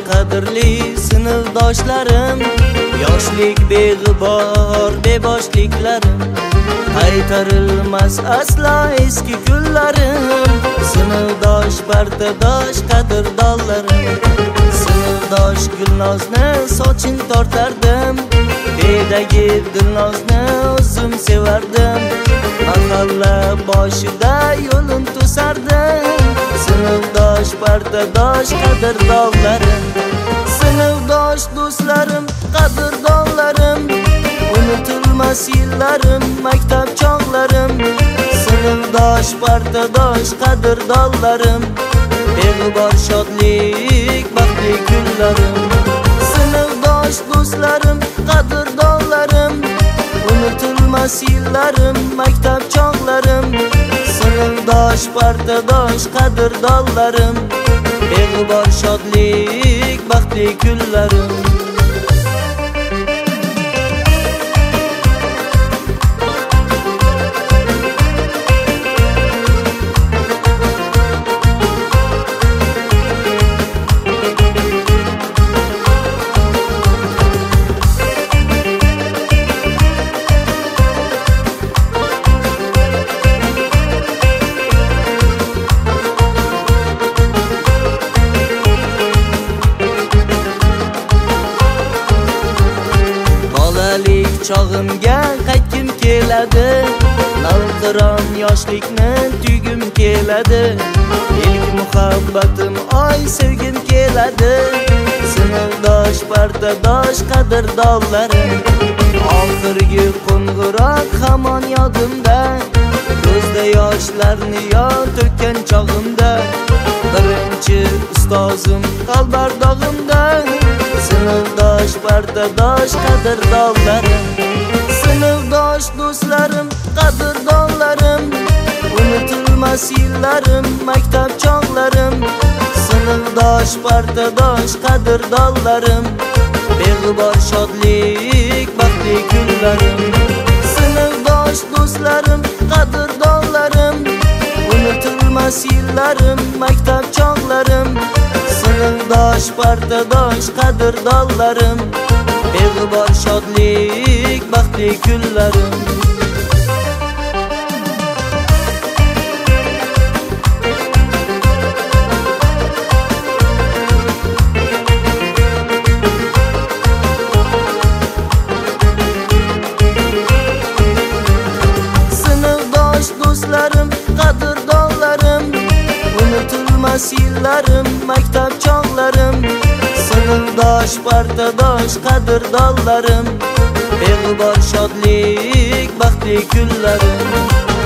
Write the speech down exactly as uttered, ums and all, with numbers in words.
qadrli sinfdoshlarim, yoshlik beg'ubor beboshliklarim, qaytarilmas aslo eski kunlarim, sinfdosh partadosh qadrdonlarim, sinfdosh Gulnozni sochin tortardim, bedagi Dilnozni o'zim sevardim, mahalla boshida yo'lin to'sardim, sinfdosh partadosh qadrdonlarim, sinfdosh do'stlarim qadrdonlarim, unutilmas yillarim maktab chog'larim, sinfdosh partadosh qadrdonlarim, beg'ubor shodlik baxtli kunlarim, sinfdosh do'stlarim qadrdonlarim, unutilmas yillarim maktab chog'larim, sinfdosh partadosh qadrdonlarim, beg'ubor shodlik baxtli kunlarim. Chog'imga qaytgim keladi, navqiron yoshlikni tuygim keladi, ilk muhabbatim oy sevgim keladi, sinfdosh partadosh qadrdonlarim, oxirgi qo'ng'iroq hamon yodimda, ko'zda yoshlarni yon to'kkan chog'imda, birinchi ustozim qalbardog'imda, sinfdosh partadosh qadrdonlarim, sinfdosh do'stlarim qadrdonlarim, unutilmas yillarim maktab chog'larim, sinfdosh partadosh qadrdonlarim, beg'ubor shodlik baxtli kunlarim, sinfdosh do'stlarim qadrdonlarim, unutilmas yillarim maktab chog'larim, sinfdosh partadosh qadrdonlarim, beg'ubor shodlik baxtli kunlarim. Sinfdosh do'stlarim qadrdonlarim, unutilmas yillarim maktab chog'larim, sinfdosh partadosh qadrdonlarim, beg'ubor shodlik baxtli kunlarim.